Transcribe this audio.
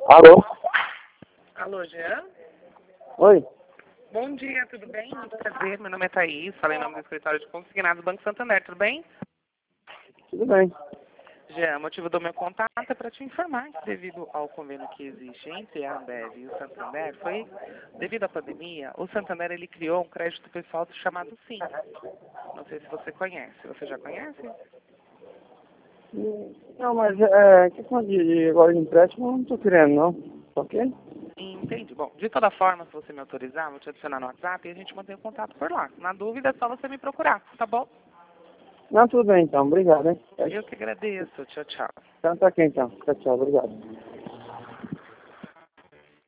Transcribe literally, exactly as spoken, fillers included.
Alô? Alô, Jean? Oi? Bom dia, tudo bem? Muito prazer, meu nome é Thaís, falei em nome do escritório de consignados do Banco Santander, tudo bem? Tudo bem. Jean, o motivo do meu contato é para te informar que devido ao convênio que existe entre a Ambev e o Santander, foi devido à pandemia, o Santander ele criou um crédito pessoal chamado Sim. Não sei se você conhece, você já conhece? Hum, Não, mas é, questão de, de agora de empréstimo eu não tô querendo, não. Ok? Entendi. Bom, de toda forma, se você me autorizar, vou te adicionar no WhatsApp e a gente mantém o contato por lá. Na dúvida, é só você me procurar, tá bom? Não, tudo bem então. Obrigado, hein? Eu que agradeço. Tchau, tchau. Então tá aqui então. Tchau, tchau. Obrigado.